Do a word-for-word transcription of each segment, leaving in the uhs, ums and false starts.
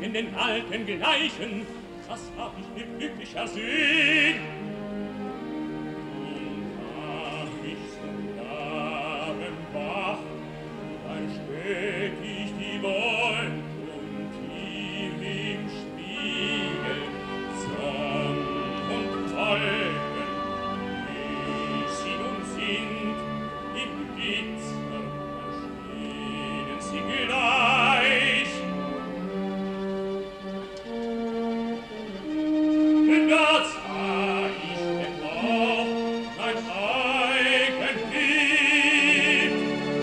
in den Alten gleichen, das hab ich mir glücklich ersehen. Und mach ich zum Gabenbach, dann steck ich die Wolken und hier im Spiegel Sonn und Wolken, wie sie nun sind, im Glitzer erscheinen sie gleich. Denn da sah ich denn auch mein Eigenbild.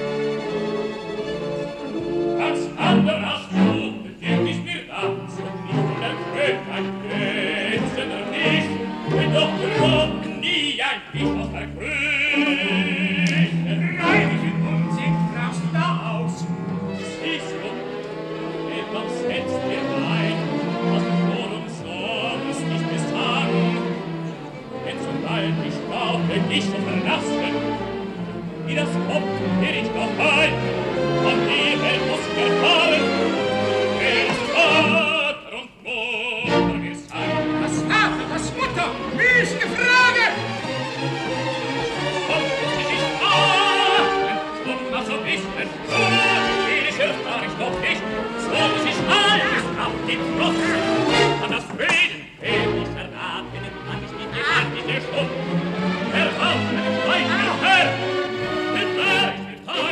Als anderer Stub begegn ich mir ganz und nicht von der Krönheit glänzender Licht, wenn doch droben nie ein Licht aus der Kröte. Reinigen Unsinn brauchst du da aus. Siehst du, etwas setzt dir ein, was du wohl umsonst nicht misshangen. Denn sobald ich brauche dich zu verlassen, wie das kommt, will ich doch ein, von dir muss verfallen.